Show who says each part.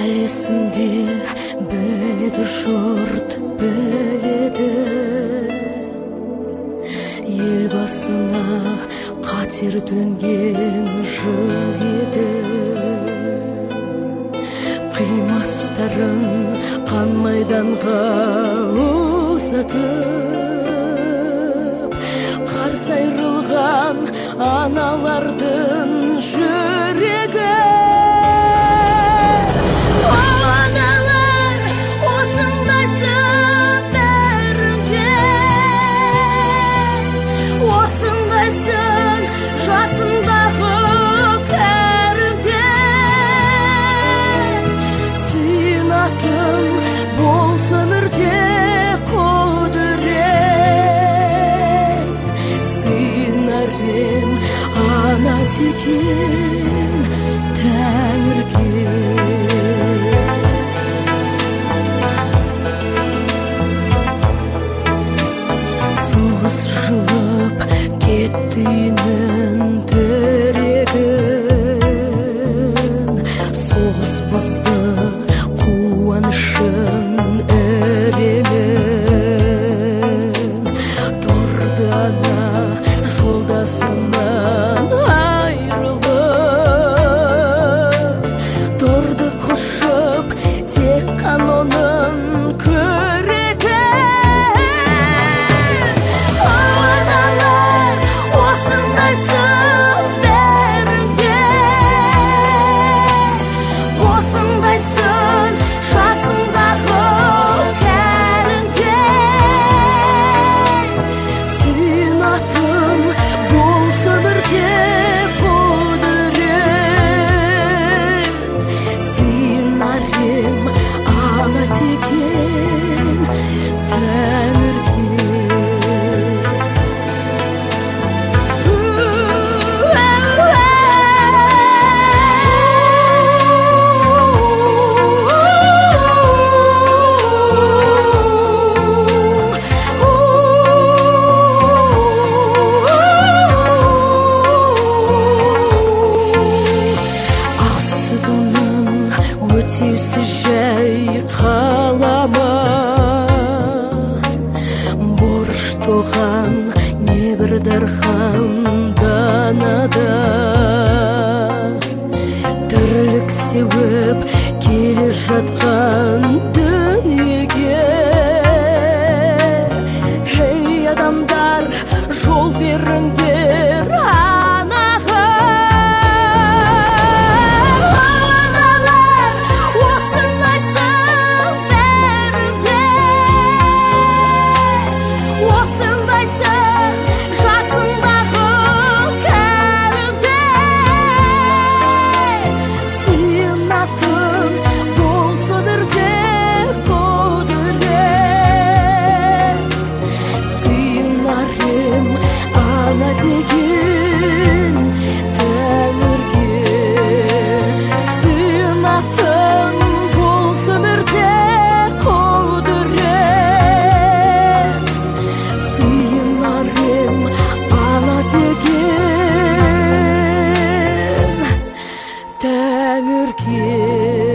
Speaker 1: есімде біледі жұрт біледі, ел басына қатер төнген жыл еді. Қимастарын қан майданға ұзатып, қарсы айрылған аналардың жүрегі. Аналар, осындайсың бәрінде, осындайсың жасындағы кәрінде. Сыйынатын болса өмірде құдірет, сыйынар ем ана теген Тәңірге. Соғыс жылып кетті үйінің тірегін, соғыс бұзды қуанышын іреңін. Тұрды ана жолдасынан айрылып, тұрды құшып тек қанонын көрегі. Аналар, осындайсың бәрінде, осындайсың жасындағы кәрінде. Сыйынатын болса өмірде құдірет, сыйынар ем ана теген Тәңірге. Өтеусіз жай қалама, борыш тоған небір дархан данада. Тірлік сеуіп келе жатқан дүниеге, ей адамдар, жол беріңдер анаға. Тәңірге.